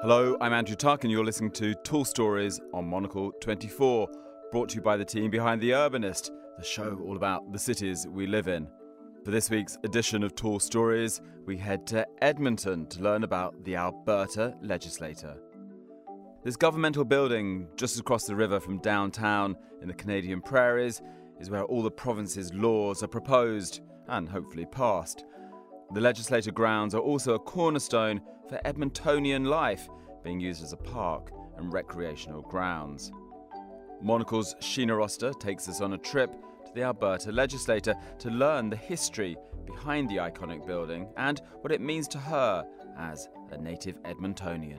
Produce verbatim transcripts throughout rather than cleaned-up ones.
Hello, I'm Andrew Tuck and you're listening to Tall Stories on Monocle twenty-four, brought to you by the team behind The Urbanist, the show all about the cities we live in. For this week's edition of Tall Stories, we head to Edmonton to learn about the Alberta Legislature. This governmental building just across the river from downtown in the Canadian prairies is where all the province's laws are proposed and hopefully passed. The legislature grounds are also a cornerstone for Edmontonian life, being used as a park and recreational grounds. Monocle's Sheena Roster takes us on a trip to the Alberta Legislature to learn the history behind the iconic building and what it means to her as a native Edmontonian.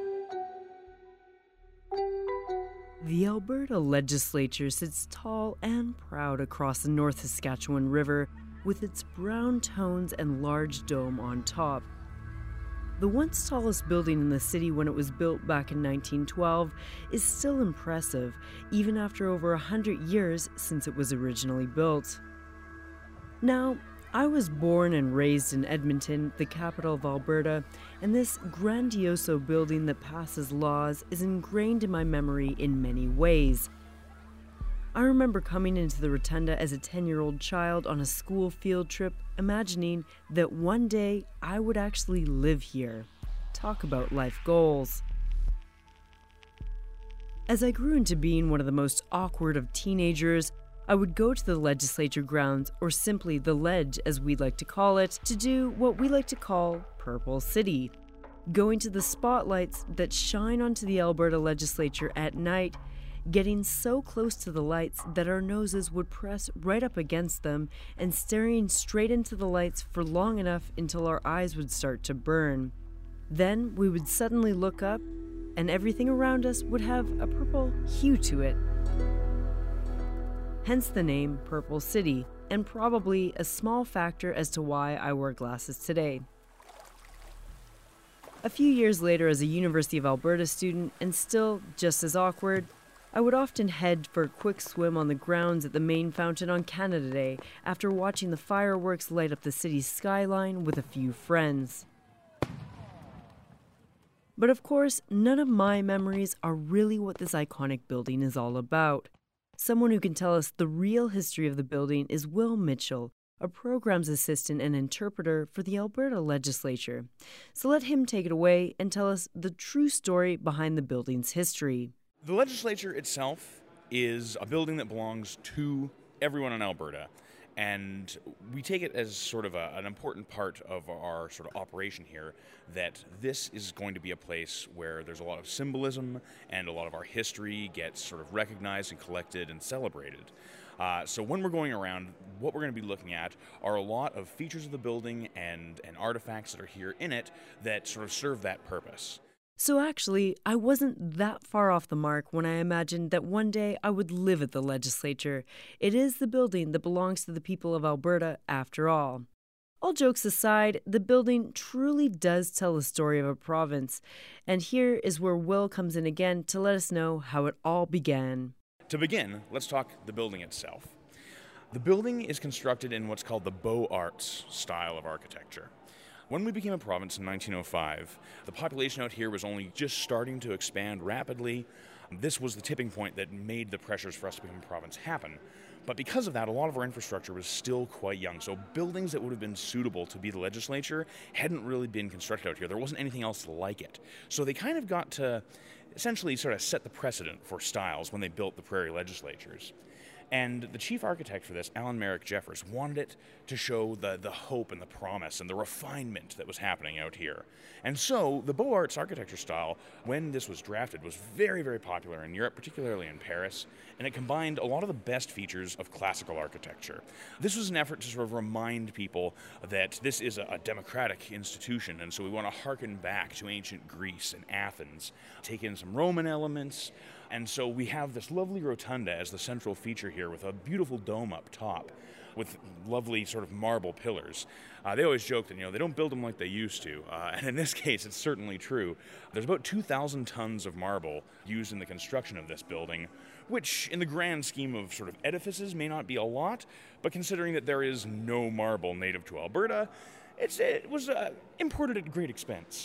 The Alberta Legislature sits tall and proud across the North Saskatchewan River with its brown tones and large dome on top. The once tallest building in the city when it was built back in nineteen twelve is still impressive, even after over one hundred years since it was originally built. Now, I was born and raised in Edmonton, the capital of Alberta, and this grandioso building that passes laws is ingrained in my memory in many ways. I remember coming into the rotunda as a ten-year-old child on a school field trip, imagining that one day I would actually live here. Talk about life goals. As I grew into being one of the most awkward of teenagers, I would go to the legislature grounds, or simply the ledge as we like to call it, to do what we like to call Purple City. Going to the spotlights that shine onto the Alberta Legislature at night, getting so close to the lights that our noses would press right up against them and staring straight into the lights for long enough until our eyes would start to burn. Then we would suddenly look up and everything around us would have a purple hue to it. Hence the name Purple City, and probably a small factor as to why I wear glasses today. A few years later, as a University of Alberta student, and still just as awkward, I would often head for a quick swim on the grounds at the main fountain on Canada Day after watching the fireworks light up the city's skyline with a few friends. But of course, none of my memories are really what this iconic building is all about. Someone who can tell us the real history of the building is Will Mitchell, a programs assistant and interpreter for the Alberta Legislature. So let him take it away and tell us the true story behind the building's history. The legislature itself is a building that belongs to everyone in Alberta, and we take it as sort of a, an important part of our sort of operation here, that this is going to be a place where there's a lot of symbolism and a lot of our history gets sort of recognized and collected and celebrated. Uh, so when we're going around, what we're going to be looking at are a lot of features of the building and, and artifacts that are here in it that sort of serve that purpose. So actually, I wasn't that far off the mark when I imagined that one day I would live at the legislature. It is the building that belongs to the people of Alberta, after all. All jokes aside, the building truly does tell the story of a province. And here is where Will comes in again to let us know how it all began. To begin, let's talk the building itself. The building is constructed in what's called the Beaux Arts style of architecture. When we became a province in nineteen oh five, the population out here was only just starting to expand rapidly. This was the tipping point that made the pressures for us to become a province happen. But because of that, a lot of our infrastructure was still quite young. So buildings that would have been suitable to be the legislature hadn't really been constructed out here. There wasn't anything else like it. So they kind of got to essentially sort of set the precedent for styles when they built the prairie legislatures. And the chief architect for this, Alan Merrick Jeffers, wanted it to show the, the hope and the promise and the refinement that was happening out here. And so the Beaux Arts architecture style, when this was drafted, was very, very popular in Europe, particularly in Paris, and it combined a lot of the best features of classical architecture. This was an effort to sort of remind people that this is a, a democratic institution, and so we want to harken back to ancient Greece and Athens, take in some Roman elements. And so we have this lovely rotunda as the central feature here with a beautiful dome up top with lovely sort of marble pillars. Uh, they always joke that, you know, they don't build them like they used to. Uh, and in this case, it's certainly true. There's about two thousand tons of marble used in the construction of this building, which in the grand scheme of sort of edifices may not be a lot, but considering that there is no marble native to Alberta, it's, it was uh, imported at great expense.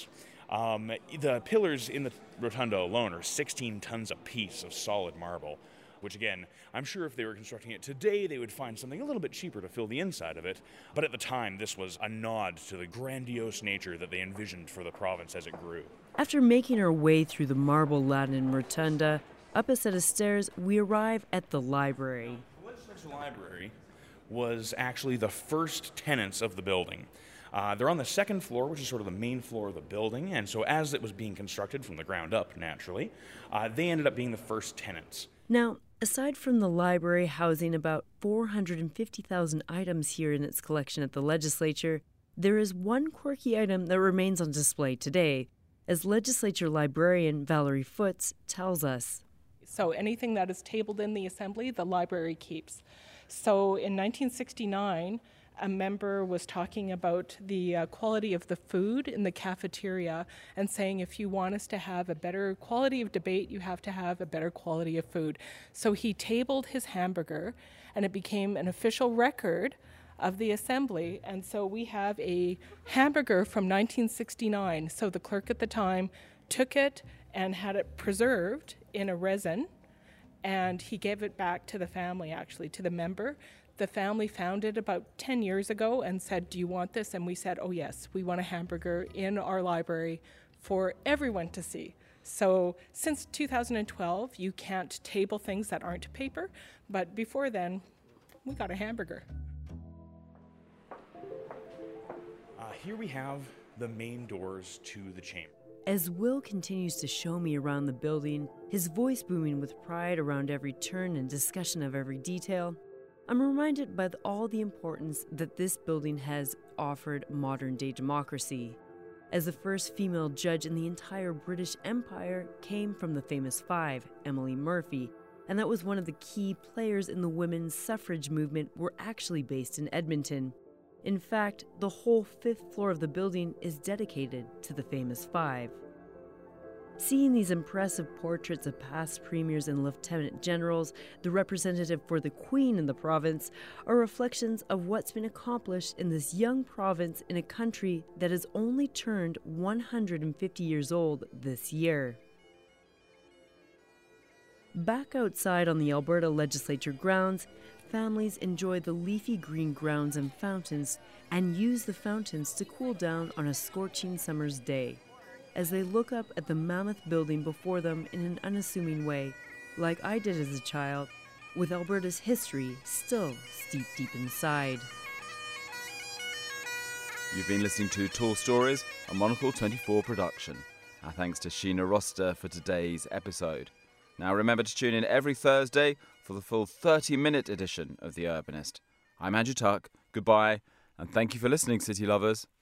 Um, the pillars in the rotunda alone are sixteen tons apiece of solid marble, which again, I'm sure if they were constructing it today, they would find something a little bit cheaper to fill the inside of it. But at the time, this was a nod to the grandiose nature that they envisioned for the province as it grew. After making our way through the marble-laden rotunda, up a set of stairs, we arrive at the library. The legislature library was actually the first tenants of the building. Uh, they're on the second floor, which is sort of the main floor of the building, and so as it was being constructed from the ground up, naturally, uh, they ended up being the first tenants. Now, aside from the library housing about four hundred fifty thousand items here in its collection at the legislature, there is one quirky item that remains on display today, as legislature librarian Valerie Foots tells us. So anything that is tabled in the assembly, the library keeps. So in nineteen sixty-nine, a member was talking about the uh, quality of the food in the cafeteria and saying if you want us to have a better quality of debate, you have to have a better quality of food. So he tabled his hamburger, and it became an official record of the assembly. And so we have a hamburger from nineteen sixty-nine. So the clerk at the time took it and had it preserved in a resin, and he gave it back to the family, actually, to the member. The family found it about ten years ago and said, do you want this? And we said, oh yes, we want a hamburger in our library for everyone to see. So since two thousand twelve, you can't table things that aren't paper, but before then, we got a hamburger. Uh, here we have the main doors to the chamber. As Will continues to show me around the building, his voice booming with pride around every turn and discussion of every detail, I'm reminded by all the importance that this building has offered modern-day democracy, as the first female judge in the entire British Empire came from the famous Five, Emily Murphy, and that was one of the key players in the women's suffrage movement were actually based in Edmonton. In fact, the whole fifth floor of the building is dedicated to the famous Five. Seeing these impressive portraits of past premiers and lieutenant generals, the representative for the Queen in the province, are reflections of what's been accomplished in this young province in a country that has only turned one hundred fifty years old this year. Back outside on the Alberta Legislature grounds, families enjoy the leafy green grounds and fountains and use the fountains to cool down on a scorching summer's day, as they look up at the mammoth building before them in an unassuming way, like I did as a child, with Alberta's history still steeped deep inside. You've been listening to Tall Stories, a Monocle twenty-four production. Our thanks to Sheena Roster for today's episode. Now remember to tune in every Thursday for the full thirty-minute edition of The Urbanist. I'm Andrew Tuck, goodbye, and thank you for listening, city lovers.